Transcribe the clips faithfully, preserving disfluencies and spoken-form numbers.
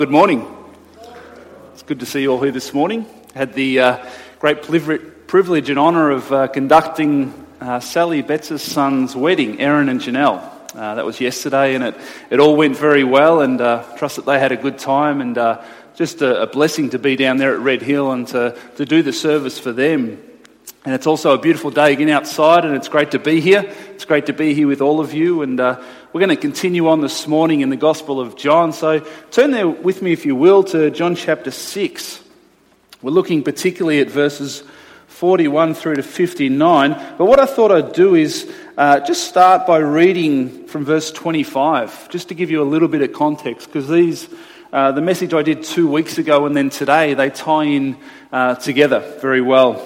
Good morning. It's good to see you all here this morning. I had the uh, great privilege and honour of uh, conducting uh, Sally Betts' son's wedding, Aaron and Janelle. Uh, that was yesterday, and it, it all went very well, and uh, trust that they had a good time, and uh, just a, a blessing to be down there at Red Hill and to, to do the service for them. And it's also a beautiful day again outside, and it's great to be here. It's great to be here with all of you, and uh, we're going to continue on this morning in the Gospel of John. So turn there with me, if you will, to John chapter six. We're looking particularly at verses forty-one through to fifty-nine. But what I thought I'd do is uh, just start by reading from verse twenty-five, just to give you a little bit of context, because these, uh, the message I did two weeks ago and then today, they tie in uh, together very well.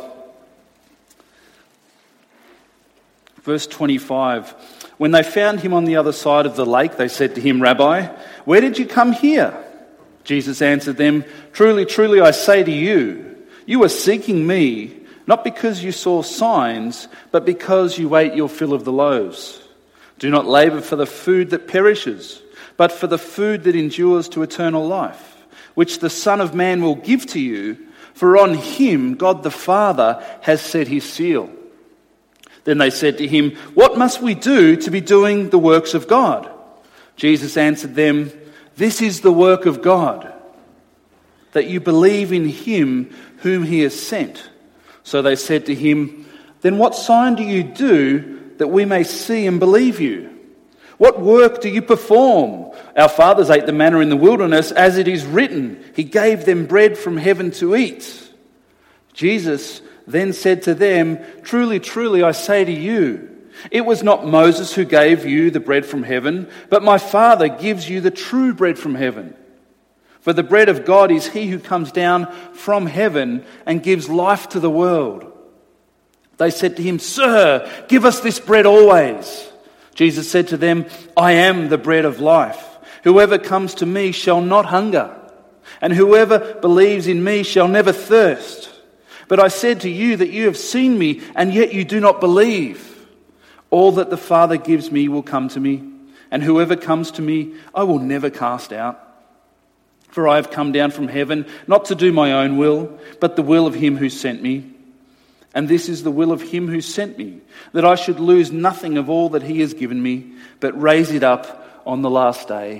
Verse twenty-five, when they found him on the other side of the lake, they said to him, "Rabbi, where did you come here?" Jesus answered them, "Truly, truly, I say to you, you are seeking me, not because you saw signs, but because you ate your fill of the loaves. Do not labor for the food that perishes, but for the food that endures to eternal life, which the Son of Man will give to you, for on him God the Father has set his seal." Then they said to him, "What must we do to be doing the works of God?" Jesus answered them, "This is the work of God, that you believe in him whom he has sent." So they said to him, "Then what sign do you do that we may see and believe you? What work do you perform? Our fathers ate the manna in the wilderness, as it is written, he gave them bread from heaven to eat." Jesus then said to them, "Truly, truly, I say to you, it was not Moses who gave you the bread from heaven, but my Father gives you the true bread from heaven. For the bread of God is he who comes down from heaven and gives life to the world." They said to him, "Sir, give us this bread always." Jesus said to them, "I am the bread of life. Whoever comes to me shall not hunger, and whoever believes in me shall never thirst. But I said to you that you have seen me, and yet you do not believe. All that the Father gives me will come to me, and whoever comes to me I will never cast out. For I have come down from heaven, not to do my own will, but the will of him who sent me. And this is the will of him who sent me, that I should lose nothing of all that he has given me, but raise it up on the last day.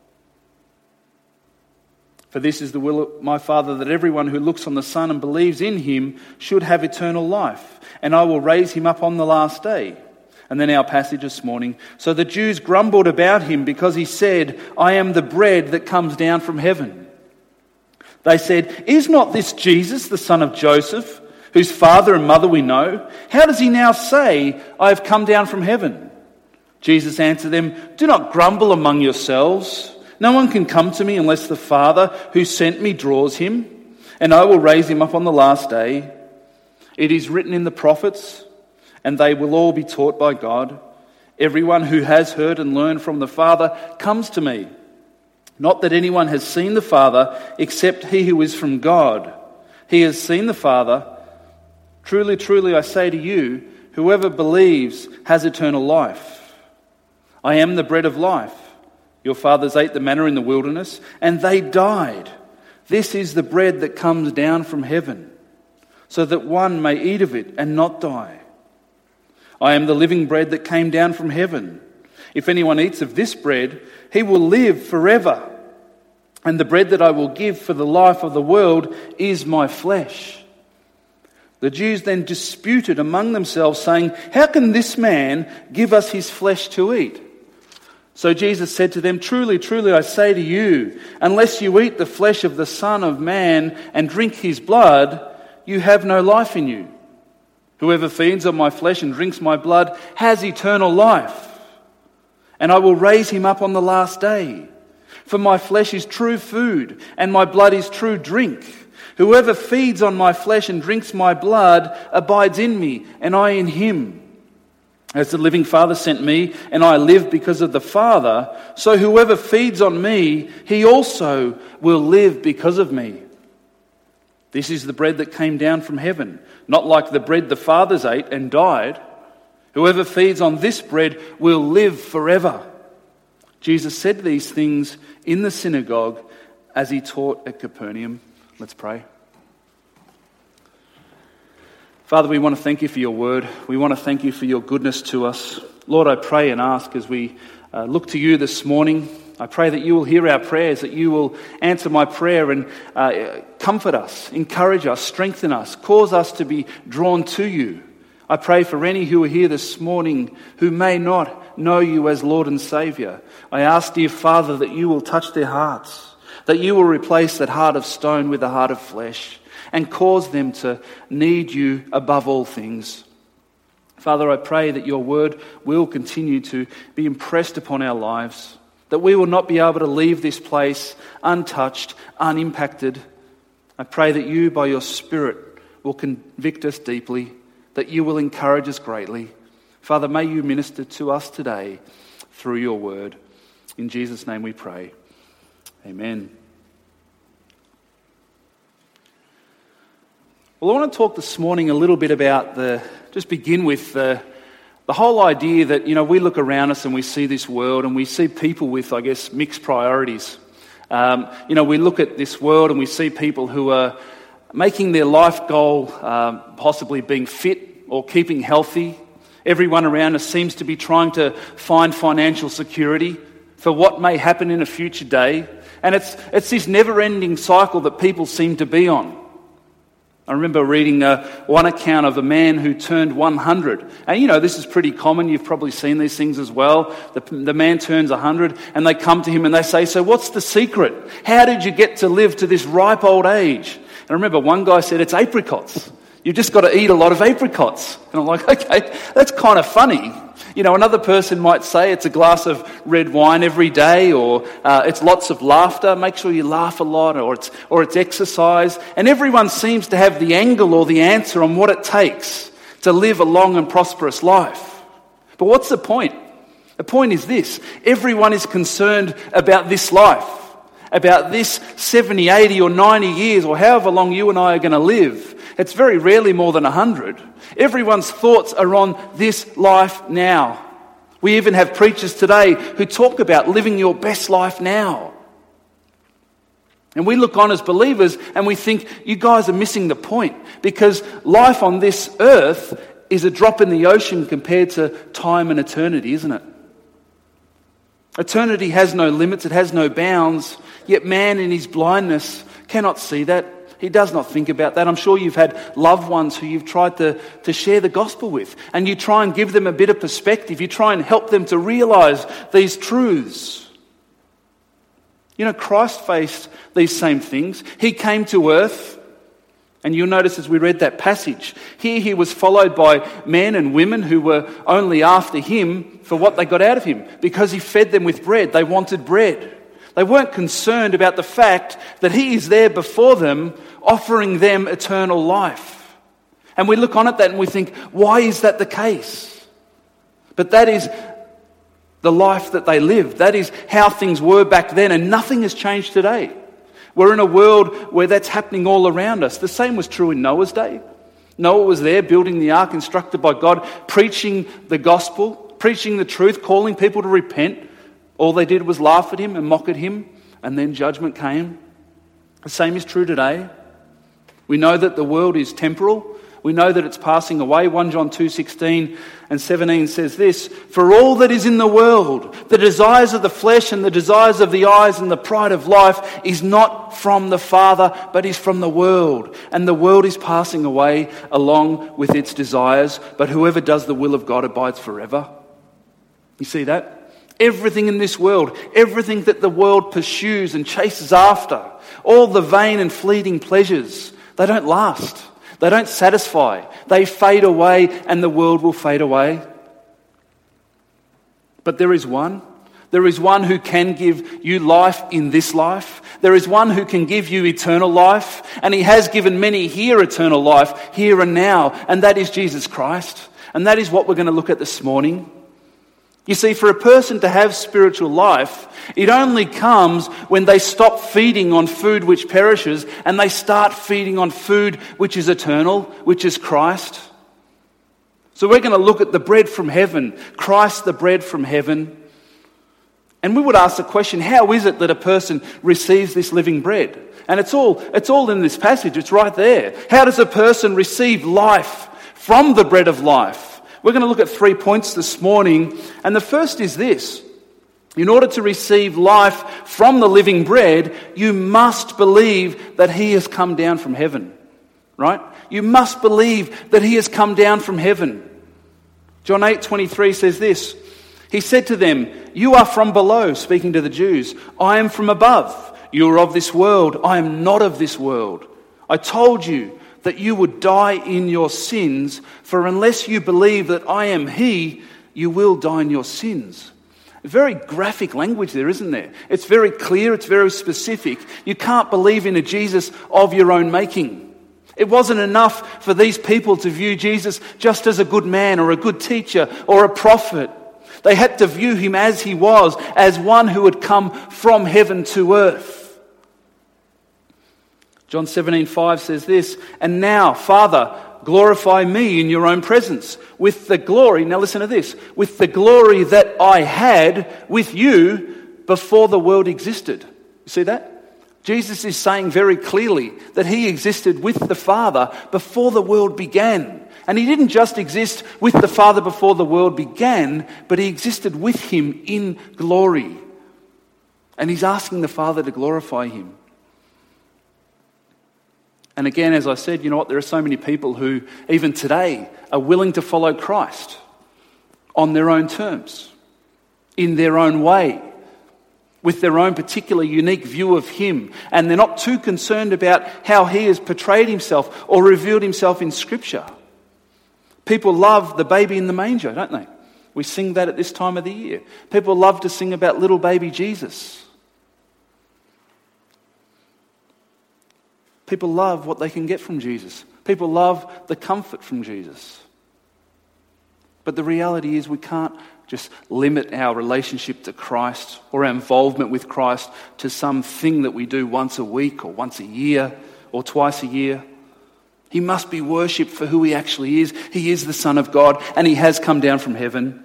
For this is the will of my Father, that everyone who looks on the Son and believes in him should have eternal life, and I will raise him up on the last day." And then our passage this morning. "So the Jews grumbled about him because he said, 'I am the bread that comes down from heaven.' They said, 'Is not this Jesus, the son of Joseph, whose father and mother we know? How does he now say, 'I have come down from heaven'?" Jesus answered them, "Do not grumble among yourselves. No one can come to me unless the Father who sent me draws him, and I will raise him up on the last day. It is written in the prophets, and they will all be taught by God. Everyone who has heard and learned from the Father comes to me. Not that anyone has seen the Father except he who is from God. He has seen the Father. Truly, truly, I say to you, whoever believes has eternal life. I am the bread of life. Your fathers ate the manna in the wilderness, and they died. This is the bread that comes down from heaven, so that one may eat of it and not die. I am the living bread that came down from heaven. If anyone eats of this bread, he will live forever. And the bread that I will give for the life of the world is my flesh." The Jews then disputed among themselves, saying, "How can this man give us his flesh to eat?" So Jesus said to them, "Truly, truly, I say to you, unless you eat the flesh of the Son of Man and drink his blood, you have no life in you. Whoever feeds on my flesh and drinks my blood has eternal life, and I will raise him up on the last day. For my flesh is true food, and my blood is true drink. Whoever feeds on my flesh and drinks my blood abides in me, and I in him. As the living Father sent me, and I live because of the Father, so whoever feeds on me, he also will live because of me. This is the bread that came down from heaven, not like the bread the fathers ate and died. Whoever feeds on this bread will live forever." Jesus said these things in the synagogue as he taught at Capernaum. Let's pray. Father, we want to thank you for your word. We want to thank you for your goodness to us. Lord, I pray and ask as we uh, look to you this morning, I pray that you will hear our prayers, that you will answer my prayer and uh, comfort us, encourage us, strengthen us, cause us to be drawn to you. I pray for any who are here this morning who may not know you as Lord and Saviour. I ask, dear Father, that you will touch their hearts, that you will replace that heart of stone with a heart of flesh, and cause them to need you above all things. Father, I pray that your word will continue to be impressed upon our lives, that we will not be able to leave this place untouched, unimpacted. I pray that you, by your Spirit, will convict us deeply, that you will encourage us greatly. Father, may you minister to us today through your word. In Jesus' name we pray. Amen. Well, I want to talk this morning a little bit about the, just begin with the, the whole idea that, you know, we look around us and we see this world and we see people with, I guess, mixed priorities. Um, you know, we look at this world and we see people who are making their life goal um, possibly being fit or keeping healthy. Everyone around us seems to be trying to find financial security for what may happen in a future day. And it's it's this never-ending cycle that people seem to be on. I remember reading uh, one account of a man who turned one hundred. And you know, this is pretty common. You've probably seen these things as well. The, the man turns one hundred and they come to him and they say, so what's the secret? How did you get to live to this ripe old age? And I remember one guy said, it's apricots. You've just got to eat a lot of apricots. And I'm like, okay, that's kind of funny. You know, another person might say it's a glass of red wine every day, or uh, it's lots of laughter. Make sure you laugh a lot, or it's or it's exercise. And everyone seems to have the angle or the answer on what it takes to live a long and prosperous life. But what's the point? The point is this. Everyone is concerned about this life, about this seventy, eighty or ninety years, or however long you and I are going to live. It's very rarely more than one hundred. Everyone's thoughts are on this life now. We even have preachers today who talk about living your best life now. And we look on as believers and we think, you guys are missing the point, because life on this earth is a drop in the ocean compared to time and eternity, isn't it? Eternity has no limits, it has no bounds, yet man in his blindness cannot see that. He does not think about that. I'm sure you've had loved ones who you've tried to, to share the gospel with, and you try and give them a bit of perspective. You try and help them to realize these truths. You know, Christ faced these same things. He came to earth, and you'll notice as we read that passage, here he was followed by men and women who were only after him for what they got out of him, because he fed them with bread. They wanted bread. They weren't concerned about the fact that he is there before them, offering them eternal life. And we look on at that and we think, why is that the case? But that is the life that they lived. That is how things were back then, and nothing has changed today. We're in a world where that's happening all around us. The same was true in Noah's day. Noah was there building the ark, instructed by God, preaching the gospel, preaching the truth, calling people to repent. All they did was laugh at him and mock at him, and then judgment came. The same is true today. We know that the world is temporal. We know that it's passing away. First John two sixteen and seventeen says this, for all that is in the world, the desires of the flesh and the desires of the eyes and the pride of life is not from the Father, but is from the world. And the world is passing away along with its desires, but whoever does the will of God abides forever. You see that? Everything in this world, everything that the world pursues and chases after, all the vain and fleeting pleasures, they don't last. They don't satisfy. They fade away, and the world will fade away. But there is one. There is one who can give you life in this life. There is one who can give you eternal life, and he has given many here eternal life, here and now, and that is Jesus Christ. And that is what we're going to look at this morning. You see, for a person to have spiritual life, it only comes when they stop feeding on food which perishes and they start feeding on food which is eternal, which is Christ. So we're going to look at the bread from heaven, Christ the bread from heaven. And we would ask the question, how is it that a person receives this living bread? And it's all, it's all in this passage, it's right there. How does a person receive life from the bread of life? We're going to look at three points this morning, and the first is this. In order to receive life from the living bread, you must believe that he has come down from heaven, right? You must believe that he has come down from heaven. John eight twenty-three says this. He said to them, "You are from below," speaking to the Jews. "I am from above. You are of this world. I am not of this world. I told you that you would die in your sins, for unless you believe that I am he, you will die in your sins." Very graphic language there, isn't there? It's very clear, it's very specific. You can't believe in a Jesus of your own making. It wasn't enough for these people to view Jesus just as a good man or a good teacher or a prophet. They had to view him as he was, as one who had come from heaven to earth. John seventeen five says this, "And now, Father, glorify me in your own presence with the glory," now listen to this, "with the glory that I had with you before the world existed." You see that? Jesus is saying very clearly that he existed with the Father before the world began. And he didn't just exist with the Father before the world began, but he existed with him in glory. And he's asking the Father to glorify him. And again, as I said, you know what, there are so many people who, even today, are willing to follow Christ on their own terms, in their own way, with their own particular unique view of him. And they're not too concerned about how he has portrayed himself or revealed himself in Scripture. People love the baby in the manger, don't they? We sing that at this time of the year. People love to sing about little baby Jesus. People love what they can get from Jesus. People love the comfort from Jesus. But the reality is we can't just limit our relationship to Christ or our involvement with Christ to something that we do once a week or once a year or twice a year. He must be worshipped for who he actually is. He is the Son of God and he has come down from heaven.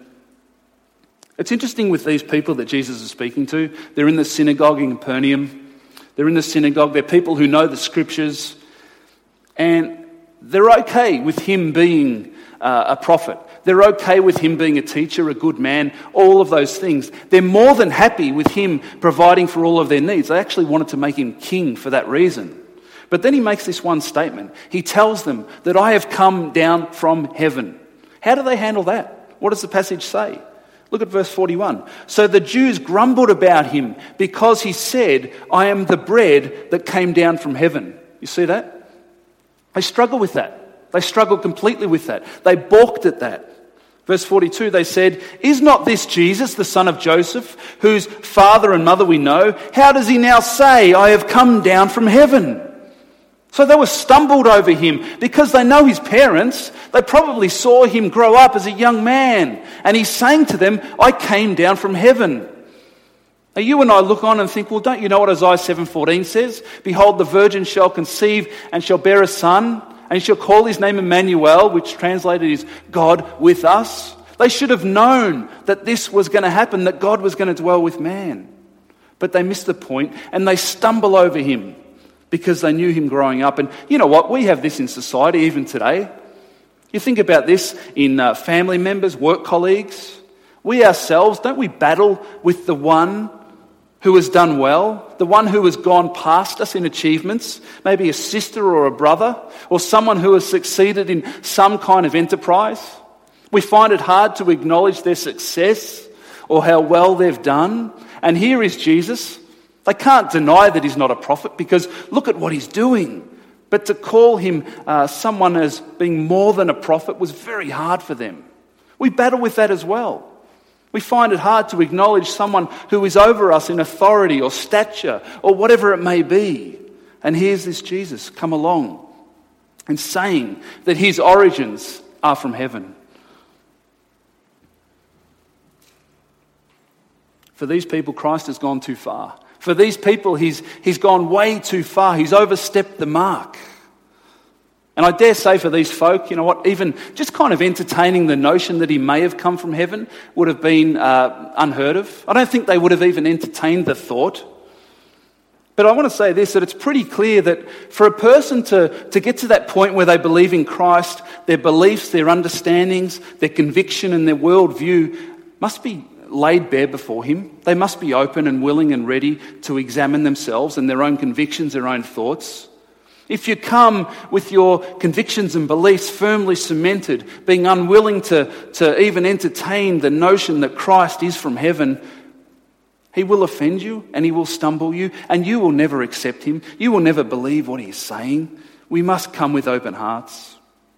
It's interesting with these people that Jesus is speaking to. They're in the synagogue in Capernaum. They're in the synagogue. They're people who know the Scriptures. And they're okay with him being uh, a prophet. They're okay with him being a teacher, a good man, all of those things. They're more than happy with him providing for all of their needs. They actually wanted to make him king for that reason. But then he makes this one statement. He tells them that I have come down from heaven. How do they handle that? What does the passage say? Look at verse forty-one. "So the Jews grumbled about him because he said, 'I am the bread that came down from heaven.'" You see that? They struggle with that. They struggle completely with that. They balked at that. Verse forty-two, they said, "Is not this Jesus, the son of Joseph, whose father and mother we know? How does he now say, 'I have come down from heaven'?" So they were stumbled over him because they know his parents. They probably saw him grow up as a young man. And he's saying to them, "I came down from heaven." Now you and I look on and think, well, don't you know what Isaiah seven fourteen says? "Behold, the virgin shall conceive and shall bear a son, and he shall call his name Emmanuel," which translated is God with us. They should have known that this was going to happen, that God was going to dwell with man. But they missed the point and they stumble over him because they knew him growing up. And you know what? We have this in society even today. You think about this in uh, family members, work colleagues. We ourselves, don't we battle with the one who has done well, the one who has gone past us in achievements, maybe a sister or a brother, or someone who has succeeded in some kind of enterprise? We find it hard to acknowledge their success or how well they've done. And here is Jesus. They can't deny that he's not a prophet because look at what he's doing. But to call him uh, someone as being more than a prophet was very hard for them. We battle with that as well. We find it hard to acknowledge someone who is over us in authority or stature or whatever it may be. And here's this Jesus come along and saying that his origins are from heaven. For these people, Christ has gone too far. For these people, he's, he's gone way too far. He's overstepped the mark. And I dare say for these folk, you know what, even just kind of entertaining the notion that he may have come from heaven would have been uh, unheard of. I don't think they would have even entertained the thought. But I want to say this, that it's pretty clear that for a person to, to get to that point where they believe in Christ, their beliefs, their understandings, their conviction and their worldview must be laid bare before him. They must be open and willing and ready to examine themselves and their own convictions, their own thoughts. If you come with your convictions and beliefs firmly cemented, being unwilling to, to even entertain the notion that Christ is from heaven, he will offend you and he will stumble you and you will never accept him. You will never believe what he is saying. We must come with open hearts.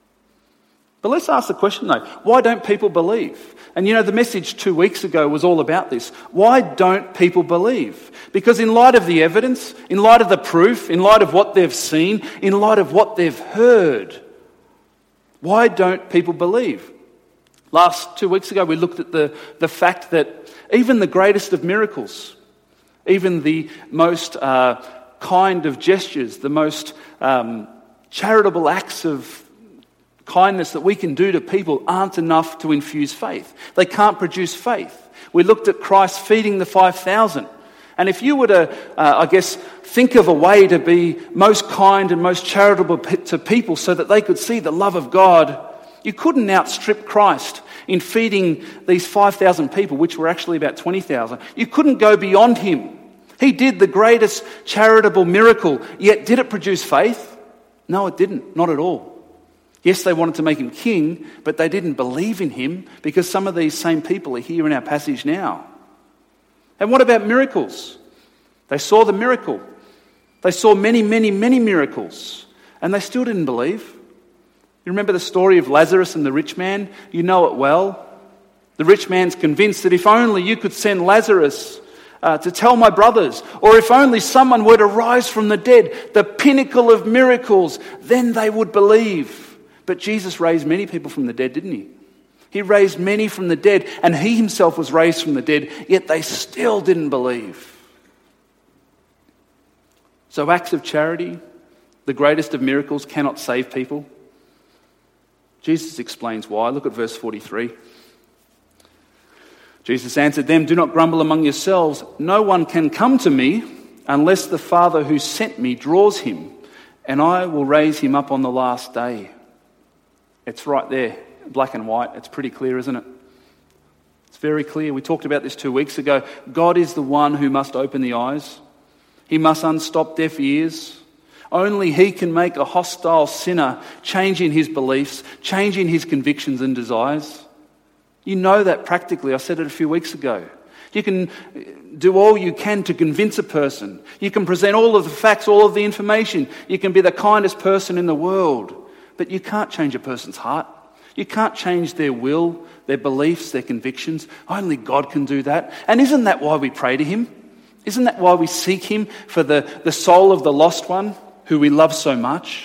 But let's ask the question though, why don't people believe? And you know, the message two weeks ago was all about this. Why don't people believe? Because in light of the evidence, in light of the proof, in light of what they've seen, in light of what they've heard, why don't people believe? Last two weeks ago we looked at the, the fact that even the greatest of miracles, even the most uh, kind of gestures, the most um, charitable acts of kindness that we can do to people aren't enough to infuse faith. They can't produce faith. We looked at Christ feeding the five thousand. And if you were to, uh, I guess, think of a way to be most kind and most charitable to people so that they could see the love of God, you couldn't outstrip Christ in feeding these five thousand people, which were actually about twenty thousand. You couldn't go beyond him. He did the greatest charitable miracle, yet did it produce faith? No, it didn't. Not at all. Yes, they wanted to make him king, but they didn't believe in him because some of these same people are here in our passage now. And what about miracles? They saw the miracle. They saw many, many, many miracles, and they still didn't believe. You remember the story of Lazarus and the rich man? You know it well. The rich man's convinced that if only you could send Lazarus uh, to tell my brothers, or if only someone were to rise from the dead, the pinnacle of miracles, then they would believe. But Jesus raised many people from the dead, didn't he? He raised many from the dead, and he himself was raised from the dead, yet they still didn't believe. So acts of charity, the greatest of miracles, cannot save people. Jesus explains why. Look at verse forty-three. Jesus answered them, "Do not grumble among yourselves. No one can come to me unless the Father who sent me draws him, and I will raise him up on the last day." It's right there, black and white. It's pretty clear, isn't it? It's very clear. We talked about this two weeks ago. God is the one who must open the eyes. He must unstop deaf ears. Only he can make a hostile sinner change in his beliefs, change in his convictions and desires. You know that practically. I said it a few weeks ago. You can do all you can to convince a person. You can present all of the facts, all of the information. You can be the kindest person in the world. But you can't change a person's heart. You can't change their will, their beliefs, their convictions. Only God can do that. And isn't that why we pray to him? Isn't that why we seek him for the, the soul of the lost one who we love so much?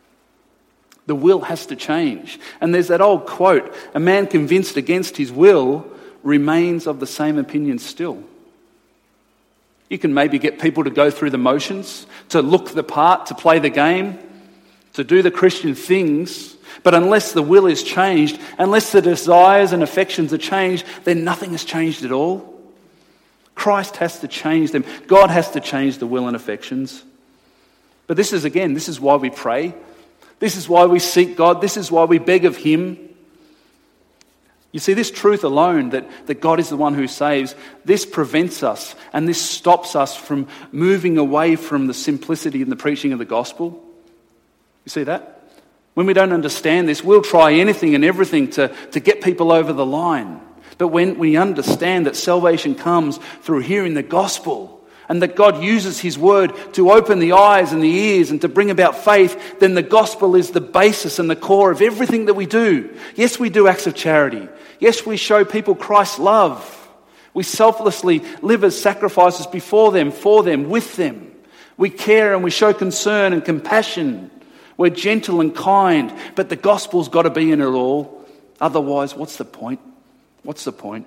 The will has to change. And there's that old quote, a man convinced against his will remains of the same opinion still. You can maybe get people to go through the motions, to look the part, to play the game, to do the Christian things, but unless the will is changed, unless the desires and affections are changed, then nothing has changed at all. Christ has to change them. God has to change the will and affections. But this is, again, this is why we pray. This is why we seek God. This is why we beg of him. You see, this truth alone, that, that God is the one who saves, this prevents us and this stops us from moving away from the simplicity in the preaching of the gospel. You see that? When we don't understand this, we'll try anything and everything to, to get people over the line. But when we understand that salvation comes through hearing the gospel and that God uses his word to open the eyes and the ears and to bring about faith, then the gospel is the basis and the core of everything that we do. Yes, we do acts of charity. Yes, we show people Christ's love. We selflessly live as sacrifices before them, for them, with them. We care and we show concern and compassion. We're gentle and kind, but the gospel's got to be in it all. Otherwise, what's the point? What's the point?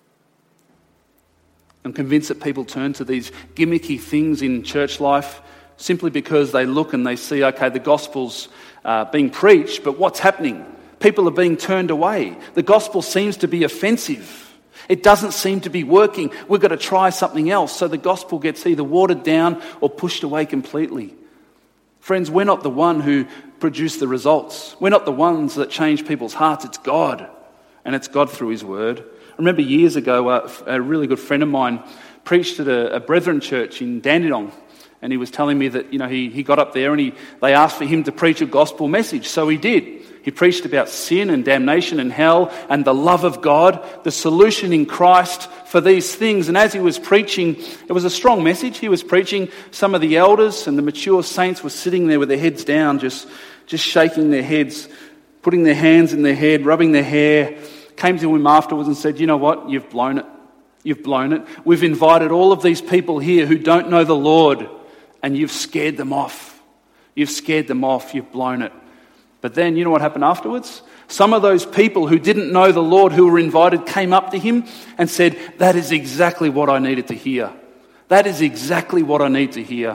I'm convinced that people turn to these gimmicky things in church life simply because they look and they see, okay, the gospel's uh, being preached, but what's happening? People are being turned away. The gospel seems to be offensive. It doesn't seem to be working. We've got to try something else. So the gospel gets either watered down or pushed away completely. Friends, we're not the one who produce the results. We're not the ones that change people's hearts. It's God. And it's God through his word. I remember years ago, uh, a really good friend of mine preached at a, a Brethren church in Dandenong. And he was telling me that, you know, he, he got up there and he they asked for him to preach a gospel message. So he did. He preached about sin and damnation and hell and the love of God, the solution in Christ for these things. And as he was preaching, it was a strong message. He was preaching. Some of the elders and the mature saints were sitting there with their heads down, just, just shaking their heads, putting their hands in their head, rubbing their hair. Came to him afterwards and said, you know what, you've blown it. You've blown it. We've invited all of these people here who don't know the Lord, and you've scared them off. You've scared them off. You've blown it. But then, you know what happened afterwards? Some of those people who didn't know the Lord, who were invited, came up to him and said, that is exactly what I needed to hear. That is exactly what I need to hear.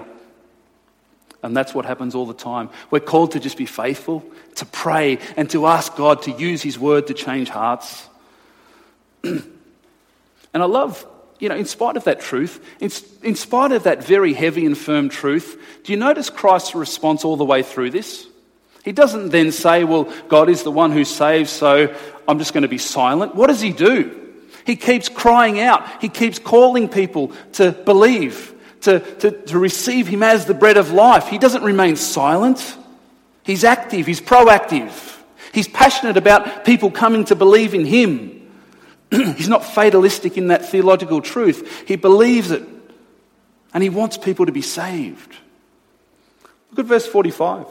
And that's what happens all the time. We're called to just be faithful, to pray, and to ask God to use his word to change hearts. And I love, you know, in spite of that truth, in, in spite of that very heavy and firm truth, do you notice Christ's response all the way through this? He doesn't then say, well, God is the one who saves, so I'm just going to be silent. What does he do? He keeps crying out. He keeps calling people to believe, to, to, to receive him as the bread of life. He doesn't remain silent. He's active. He's proactive. He's passionate about people coming to believe in him. He's not fatalistic in that theological truth. He believes it. And he wants people to be saved. Look at verse forty-five.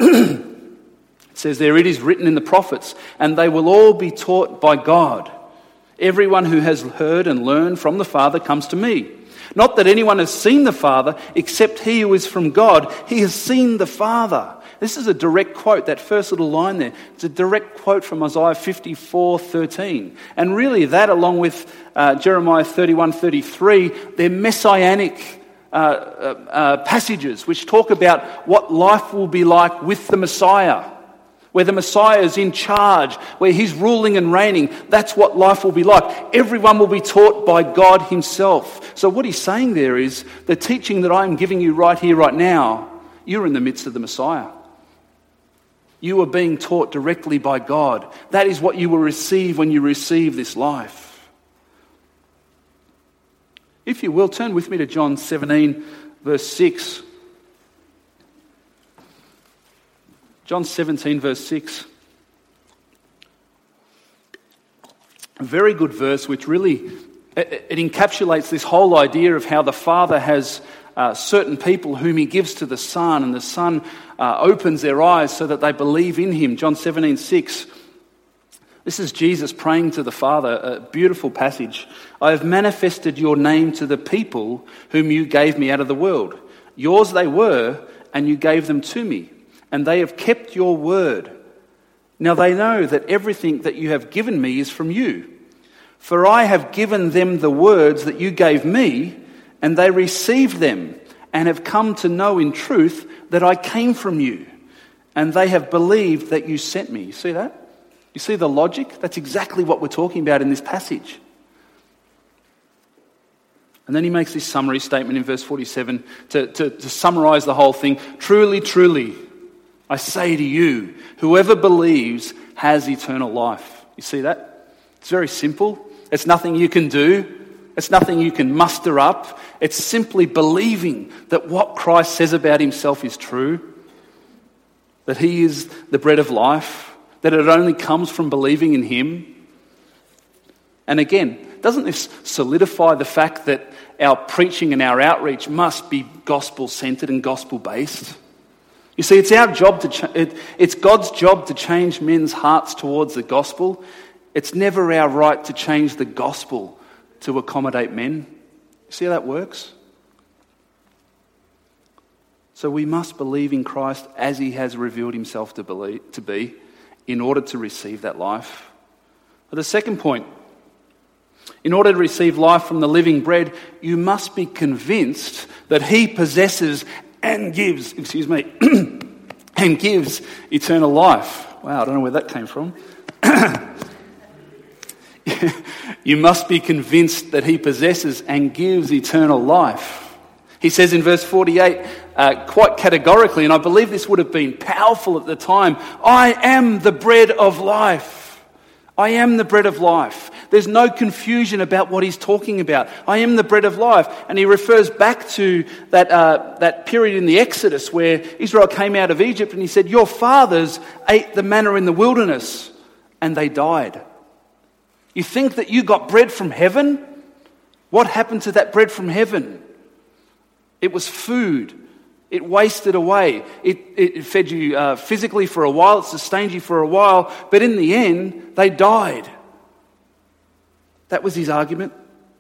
It says there, it is written in the prophets, and they will all be taught by God. Everyone who has heard and learned from the Father comes to me. Not that anyone has seen the Father, except he who is from God. He has seen the Father. This is a direct quote, that first little line there. It's a direct quote from Isaiah fifty-four thirteen. And really that, along with uh, Jeremiah thirty-one thirty-three, they're messianic uh, uh, uh, passages which talk about what life will be like with the Messiah. Where the Messiah is in charge, where he's ruling and reigning. That's what life will be like. Everyone will be taught by God himself. So what he's saying there is, the teaching that I'm giving you right here, right now, you're in the midst of the Messiah. You are being taught directly by God. That is what you will receive when you receive this life. If you will, turn with me to John seventeen, verse six. John seventeen, verse six. A very good verse which really, it, it encapsulates this whole idea of how the Father has uh, certain people whom he gives to the Son, and the Son uh, opens their eyes so that they believe in him. John seventeen, six. This is Jesus praying to the Father, a beautiful passage. I have manifested your name to the people whom you gave me out of the world. Yours they were, and you gave them to me. And they have kept your word. Now they know that everything that you have given me is from you. For I have given them the words that you gave me, and they received them, and have come to know in truth that I came from you. And they have believed that you sent me. You see that? You see the logic? That's exactly what we're talking about in this passage. And then he makes this summary statement in verse forty-seven to, to, to summarize the whole thing. Truly, truly, I say to you, whoever believes has eternal life. You see that? It's very simple. It's nothing you can do. It's nothing you can muster up. It's simply believing that what Christ says about himself is true, that he is the bread of life, that it only comes from believing in him. And again, doesn't this solidify the fact that our preaching and our outreach must be gospel-centered and gospel-based? You see, it's our job to ch- it, it's God's job to change men's hearts towards the gospel. It's never our right to change the gospel to accommodate men. You see how that works? So we must believe in Christ as he has revealed himself to, believe, to be in order to receive that life. But the second point, in order to receive life from the living bread, you must be convinced that he possesses and gives, excuse me, and gives eternal life. Wow, I don't know where that came from. You must be convinced that he possesses and gives eternal life. He says in verse forty-eight, uh, quite categorically, and I believe this would have been powerful at the time, I am the bread of life. I am the bread of life. There's no confusion about what he's talking about. I am the bread of life. And he refers back to that, uh, that period in the Exodus where Israel came out of Egypt, and he said, your fathers ate the manna in the wilderness and they died. You think that you got bread from heaven? What happened to that bread from heaven? It was food. It wasted away. It, it fed you uh, physically for a while. It sustained you for a while. But in the end, they died. That was his argument.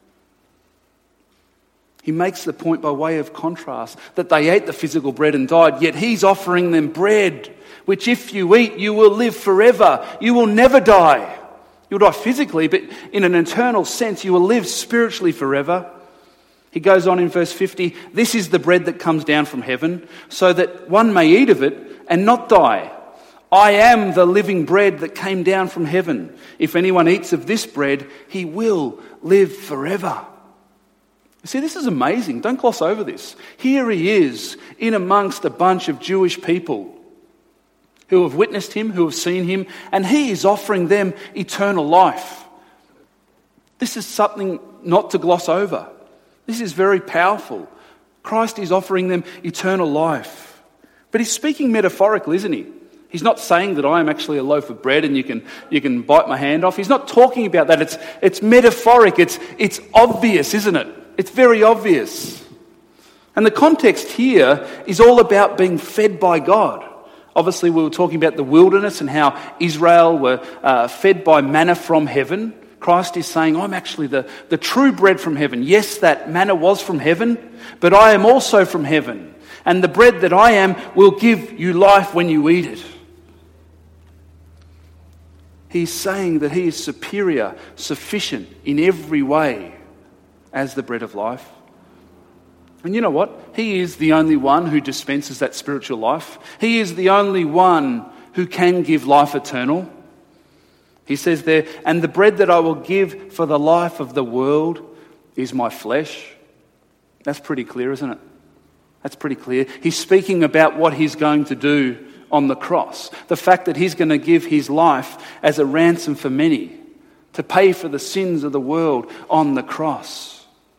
He makes the point by way of contrast that they ate the physical bread and died, yet he's offering them bread, which if you eat, you will live forever. You will never die. You'll die physically, but in an eternal sense, you will live spiritually forever. He goes on in verse fifty, this is the bread that comes down from heaven, so that one may eat of it and not die. I am the living bread that came down from heaven. If anyone eats of this bread, he will live forever. You see, this is amazing. Don't gloss over this. Here he is in amongst a bunch of Jewish people who have witnessed him, who have seen him, and he is offering them eternal life. This is something not to gloss over. This is very powerful. Christ is offering them eternal life. But he's speaking metaphorically, isn't he? He's not saying that I am actually a loaf of bread and you can you can bite my hand off. He's not talking about that. It's it's metaphoric. It's it's obvious, isn't it? It's very obvious. And the context here is all about being fed by God. Obviously, we were talking about the wilderness and how Israel were uh, fed by manna from heaven. Christ is saying, I'm actually the, the true bread from heaven. Yes, that manna was from heaven, but I am also from heaven. And the bread that I am will give you life when you eat it. He's saying that he is superior, sufficient in every way as the bread of life. And you know what? He is the only one who dispenses that spiritual life. He is the only one who can give life eternal. He says there, and the bread that I will give for the life of the world is my flesh. That's pretty clear, isn't it? That's pretty clear. He's speaking about what he's going to do on the cross. The fact that he's going to give his life as a ransom for many, to pay for the sins of the world on the cross.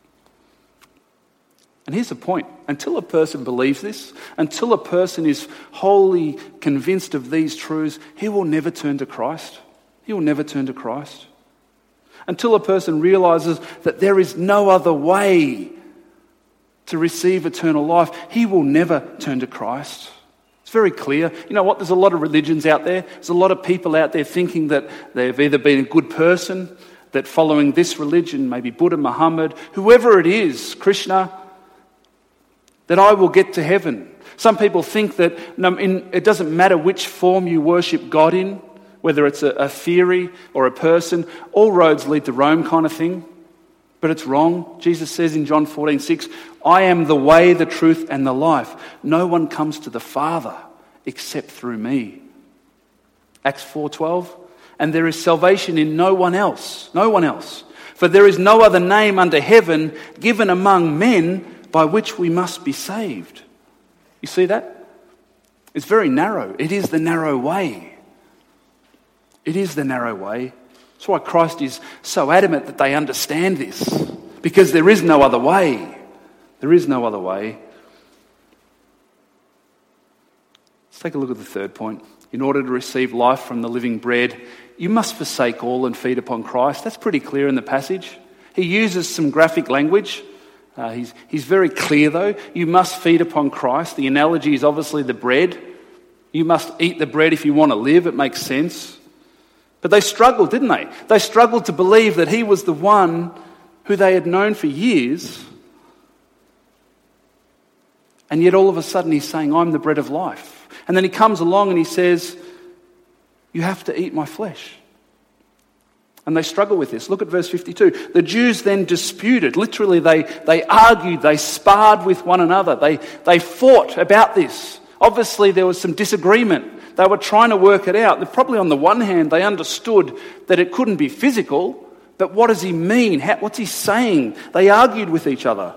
And here's the point. Until a person believes this, until a person is wholly convinced of these truths, he will never turn to Christ. He will never turn to Christ. Until a person realizes that there is no other way to receive eternal life, he will never turn to Christ. It's very clear. You know what? There's a lot of religions out there. There's a lot of people out there thinking that they've either been a good person, that following this religion, maybe Buddha, Muhammad, whoever it is, Krishna, that I will get to heaven. Some people think that it doesn't matter which form you worship God in, whether it's a, a theory or a person, all roads lead to Rome kind of thing. But it's wrong. Jesus says in John fourteen six, I am the way, the truth, and the life. No one comes to the Father except through me. Acts four twelve, and there is salvation in no one else, no one else. For there is no other name under heaven given among men by which we must be saved. You see that? It's very narrow. It is the narrow way. It is the narrow way. That's why Christ is so adamant that they understand this. Because there is no other way. There is no other way. Let's take a look at the third point. In order to receive life from the living bread, you must forsake all and feed upon Christ. That's pretty clear in the passage. He uses some graphic language. Uh, he's, he's very clear though. You must feed upon Christ. The analogy is obviously the bread. You must eat the bread if you want to live. It makes sense. But they struggled, didn't they? They struggled to believe that he was the one who they had known for years. And yet all of a sudden he's saying, I'm the bread of life. And then he comes along and he says, you have to eat my flesh. And they struggle with this. Look at verse fifty-two. The Jews then disputed. Literally, they, they argued, they sparred with one another. They, they fought about this. Obviously, there was some disagreement. They were trying to work it out. Probably on the one hand, they understood that it couldn't be physical, but what does he mean? How, what's he saying? They argued with each other,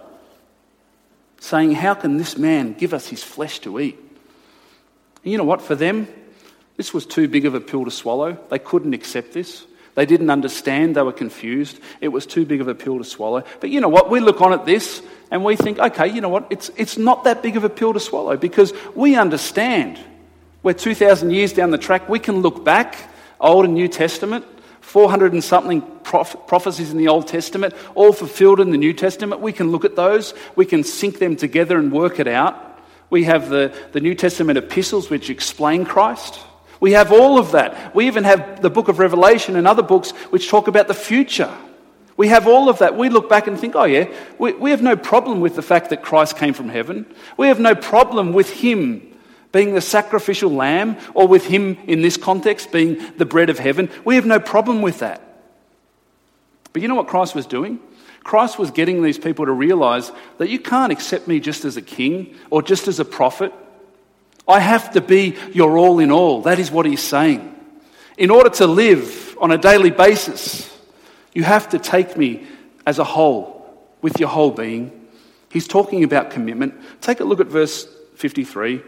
saying, how can this man give us his flesh to eat? And you know what? For them, this was too big of a pill to swallow. They couldn't accept this. They didn't understand. They were confused. It was too big of a pill to swallow. But you know what? We look on at this and we think, okay, you know what? It's it's not that big of a pill to swallow because we understand. We're two thousand years down the track. We can look back, Old and New Testament, four hundred and something proph- prophecies in the Old Testament, all fulfilled in the New Testament. We can look at those. We can sync them together and work it out. We have the, the New Testament epistles which explain Christ. We have all of that. We even have the book of Revelation and other books which talk about the future. We have all of that. We look back and think, oh yeah, we, we have no problem with the fact that Christ came from heaven. We have no problem with him being the sacrificial lamb, or with him in this context being the bread of heaven. We have no problem with that. But you know what Christ was doing? Christ was getting these people to realize that you can't accept me just as a king or just as a prophet. I have to be your all in all. That is what he's saying. In order to live on a daily basis, you have to take me as a whole, with your whole being. He's talking about commitment. Take a look at verse fifty-three.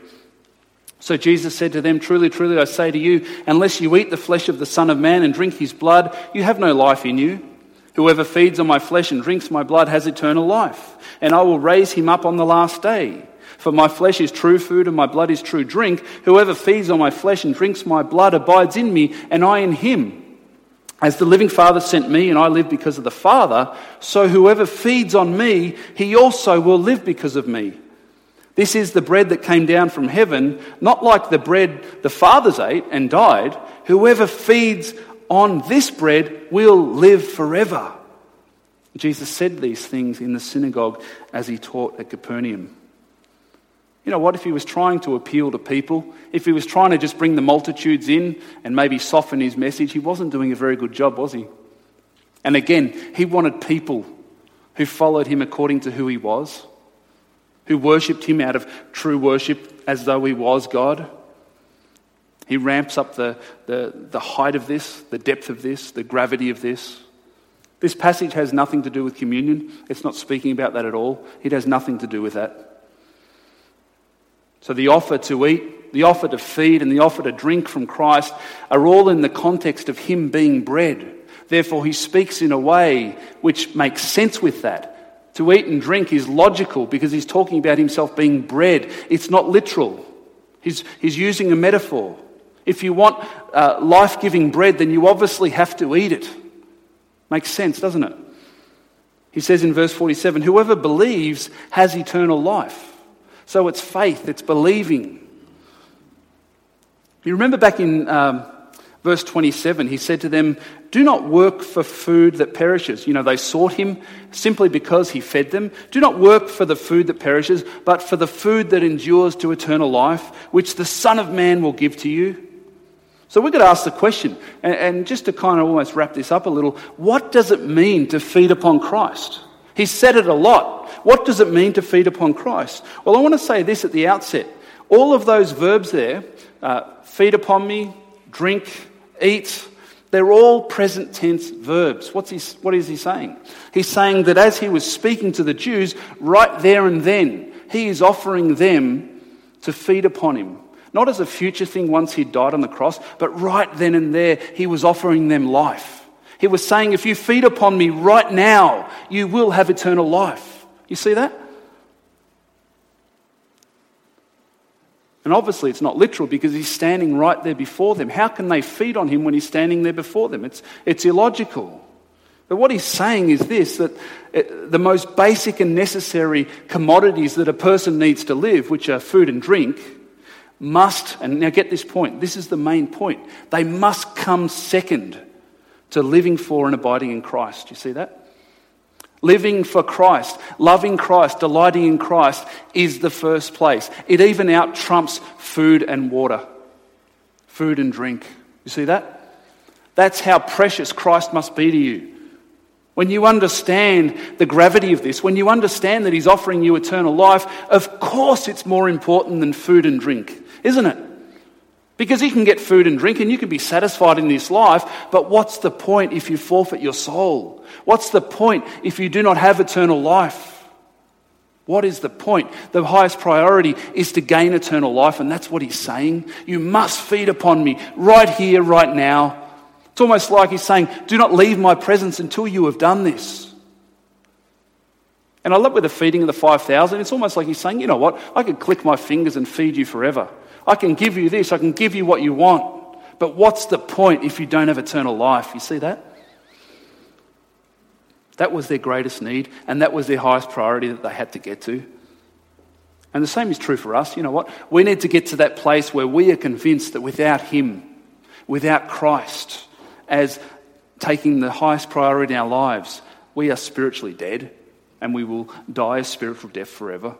So Jesus said to them, truly, truly, I say to you, unless you eat the flesh of the Son of Man and drink his blood, you have no life in you. Whoever feeds on my flesh and drinks my blood has eternal life, and I will raise him up on the last day. For my flesh is true food and my blood is true drink. Whoever feeds on my flesh and drinks my blood abides in me and I in him. As the living Father sent me and I live because of the Father, so whoever feeds on me, he also will live because of me. This is the bread that came down from heaven, not like the bread the fathers ate and died. Whoever feeds on this bread will live forever. Jesus said these things in the synagogue as he taught at Capernaum. You know what? If he was trying to appeal to people, if he was trying to just bring the multitudes in and maybe soften his message, he wasn't doing a very good job, was he? And again, he wanted people who followed him according to who he was, who worshipped him out of true worship as though he was God. He ramps up the, the, the height of this, the depth of this, the gravity of this. This passage has nothing to do with communion. It's not speaking about that at all. It has nothing to do with that. So the offer to eat, the offer to feed, and the offer to drink from Christ are all in the context of him being bread. Therefore, he speaks in a way which makes sense with that. To eat and drink is logical because he's talking about himself being bread. It's not literal. He's, he's using a metaphor. If you want uh, life-giving bread, then you obviously have to eat it. Makes sense, doesn't it? He says in verse forty-seven, whoever believes has eternal life. So it's faith, it's believing. You remember back in um, verse twenty-seven, he said to them, do not work for food that perishes. You know, they sought him simply because he fed them. Do not work for the food that perishes, but for the food that endures to eternal life, which the Son of Man will give to you. So we've got to ask the question, and, and just to kind of almost wrap this up a little, what does it mean to feed upon Christ? He's said it a lot. What does it mean to feed upon Christ? Well, I want to say this at the outset. All of those verbs there, uh, feed upon me, drink, eat, they're all present tense verbs. What's he, what is he saying? He's saying that as he was speaking to the Jews, right there and then, he is offering them to feed upon him. Not as a future thing once he died on the cross, but right then and there, he was offering them life. He was saying, if you feed upon me right now, you will have eternal life. You see that? And obviously it's not literal because he's standing right there before them. How can they feed on him when he's standing there before them? It's, it's illogical. But what he's saying is this, that the most basic and necessary commodities that a person needs to live, which are food and drink, must, and now get this point, this is the main point, they must come second to living for and abiding in Christ. You see that? Living for Christ, loving Christ, delighting in Christ is the first place. It even out-trumps food and water, food and drink. You see that? That's how precious Christ must be to you. When you understand the gravity of this, when you understand that he's offering you eternal life, of course it's more important than food and drink, isn't it? Because you can get food and drink and you can be satisfied in this life, but what's the point if you forfeit your soul? What's the point if you do not have eternal life? What is the point? The highest priority is to gain eternal life, and that's what he's saying. You must feed upon me right here, right now. It's almost like he's saying, do not leave my presence until you have done this. And I love with the feeding of the five thousand, it's almost like he's saying, you know what, I could click my fingers and feed you forever. I can give you this, I can give you what you want. But what's the point if you don't have eternal life? You see that? That was their greatest need, and that was their highest priority that they had to get to. And the same is true for us. You know what? We need to get to that place where we are convinced that without him, without Christ, as taking the highest priority in our lives, we are spiritually dead and we will die a spiritual death forever.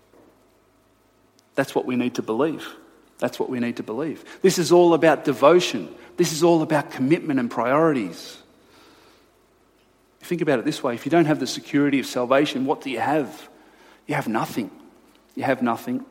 That's what we need to believe. That's what we need to believe. This is all about devotion. This is all about commitment and priorities. Think about it this way. If you don't have the security of salvation, what do you have? You have nothing. You have nothing.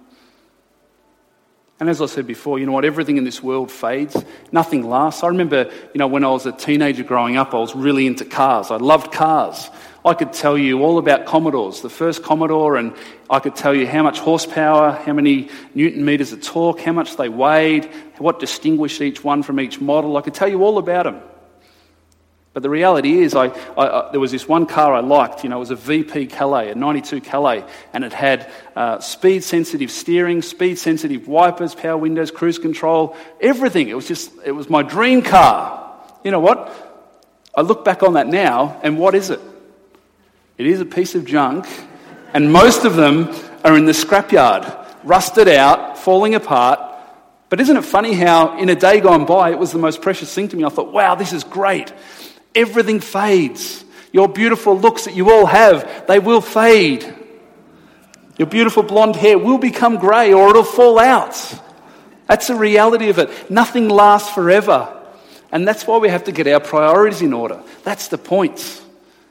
And as I said before, you know what? Everything in this world fades. Nothing lasts. I remember, you know, when I was a teenager growing up, I was really into cars. I loved cars. I could tell you all about Commodores, the first Commodore, and I could tell you how much horsepower, how many newton meters of torque, how much they weighed, what distinguished each one from each model. I could tell you all about them. But the reality is, I, I, I, there was this one car I liked, you know, it was a V P Calais, a ninety-two Calais, and it had uh, speed-sensitive steering, speed-sensitive wipers, power windows, cruise control, everything. It was just, it was my dream car. You know what? I look back on that now, and what is it? It is a piece of junk, and most of them are in the scrapyard, rusted out, falling apart. But isn't it funny how in a day gone by, it was the most precious thing to me. I thought, wow, this is great. Everything fades. Your beautiful looks that you all have, they will fade. Your beautiful blonde hair will become grey or it'll fall out. That's the reality of it. Nothing lasts forever. And that's why we have to get our priorities in order. That's the point.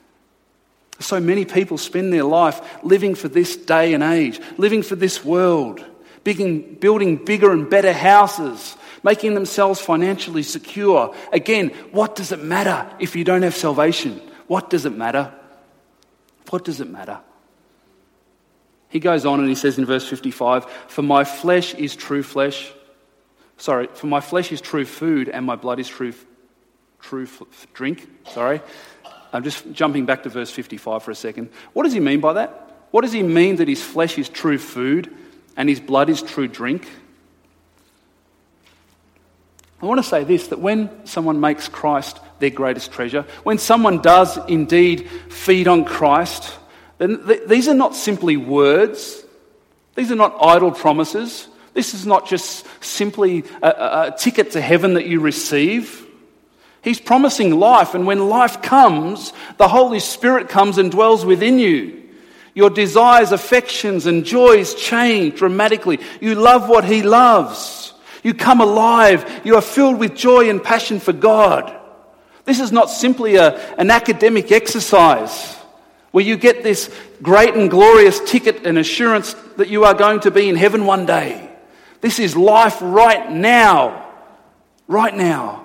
So many people spend their life living for this day and age, living for this world, building bigger and better houses, making themselves financially secure. Again, what does it matter if you don't have salvation? What does it matter? What does it matter? He goes on and he says in verse fifty-five, for my flesh is true flesh. Sorry, for my flesh is true food and my blood is true, true f- drink. Sorry. I'm just jumping back to verse fifty-five for a second. What does he mean by that? What does he mean that his flesh is true food and his blood is true drink? I want to say this, that when someone makes Christ their greatest treasure, when someone does indeed feed on Christ, then th- these are not simply words. These are not idle promises. This is not just simply a, a, a ticket to heaven that you receive. He's promising life, and when life comes, the Holy Spirit comes and dwells within you. Your desires, affections, and joys change dramatically. You love what he loves. You come alive. You are filled with joy and passion for God. This is not simply a, an academic exercise where you get this great and glorious ticket and assurance that you are going to be in heaven one day. This is life right now. Right now.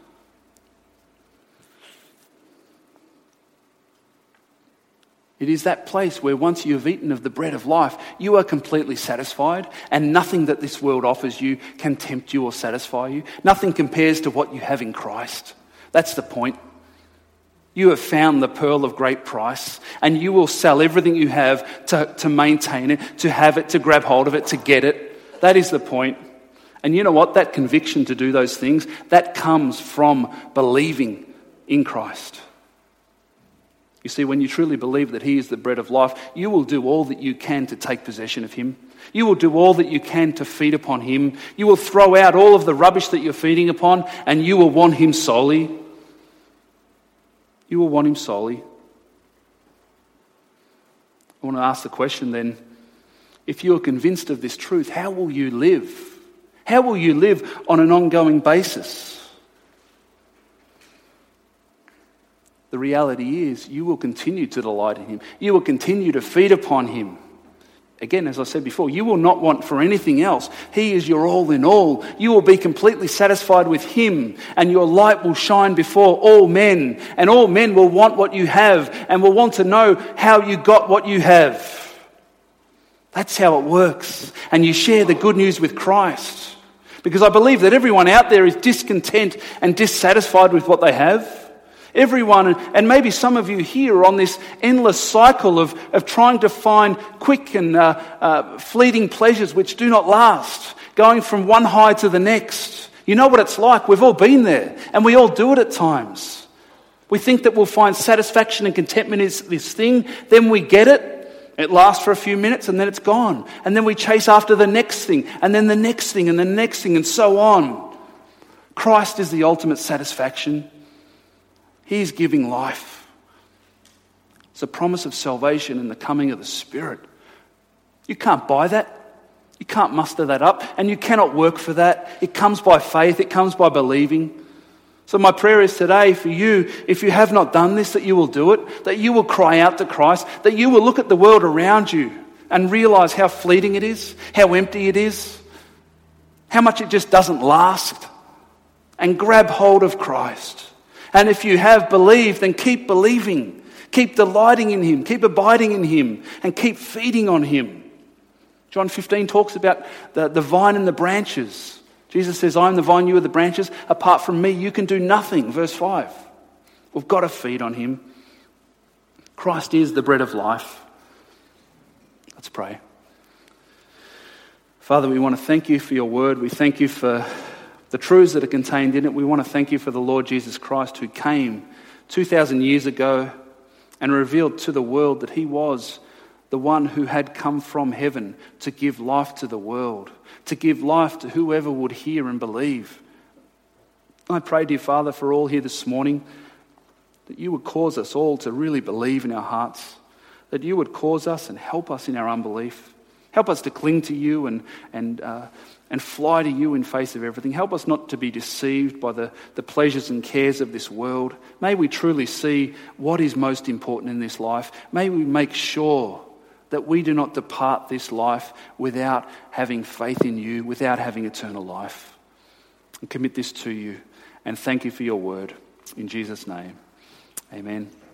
It is that place where once you have eaten of the bread of life, you are completely satisfied, and nothing that this world offers you can tempt you or satisfy you. Nothing compares to what you have in Christ. That's the point. You have found the pearl of great price, and you will sell everything you have to, to maintain it, to have it, to grab hold of it, to get it. That is the point. And you know what? That conviction to do those things, that comes from believing in Christ. You see, when you truly believe that he is the bread of life, you will do all that you can to take possession of him. You will do all that you can to feed upon him. You will throw out all of the rubbish that you're feeding upon, and you will want him solely. You will want him solely. I want to ask the question then, if you are convinced of this truth, how will you live? How will you live on an ongoing basis? the reality is you will continue to delight in him. You will continue to feed upon him. Again, as I said before, you will not want for anything else. He is your all in all. You will be completely satisfied with him, and your light will shine before all men, and all men will want what you have and will want to know how you got what you have. That's how it works. And you share the good news with Christ. Because I believe that everyone out there is discontent and dissatisfied with what they have. Everyone, and maybe some of you here are on this endless cycle of, of trying to find quick and uh, uh, fleeting pleasures which do not last, going from one high to the next. You know what it's like. We've all been there, and we all do it at times. We think that we'll find satisfaction and contentment in this thing, then we get it. It lasts for a few minutes and then it's gone. And then we chase after the next thing, and then the next thing, and the next thing, and so on. Christ is the ultimate satisfaction. He's giving life. It's a promise of salvation and the coming of the Spirit. You can't buy that. You can't muster that up, and you cannot work for that. It comes by faith. It comes by believing. So my prayer is today for you, if you have not done this, that you will do it, that you will cry out to Christ, that you will look at the world around you and realize how fleeting it is, how empty it is, how much it just doesn't last, and grab hold of Christ. And if you have believed, then keep believing. Keep delighting in him. Keep abiding in him. And keep feeding on him. John fifteen talks about the, the vine and the branches. Jesus says, I am the vine, you are the branches. Apart from me, you can do nothing. Verse five. We've got to feed on him. Christ is the bread of life. Let's pray. Father, we want to thank you for your word. We thank you for the truths that are contained in it. We want to thank you for the Lord Jesus Christ, who came two thousand years ago and revealed to the world that he was the one who had come from heaven to give life to the world, to give life to whoever would hear and believe. I pray, dear Father, for all here this morning, that you would cause us all to really believe in our hearts, that you would cause us and help us in our unbelief. Help us to cling to you and and uh, and fly to you in face of everything. Help us not to be deceived by the, the pleasures and cares of this world. May we truly see what is most important in this life. May we make sure that we do not depart this life without having faith in you, without having eternal life. And commit this to you. And thank you for your word. In Jesus' name, amen.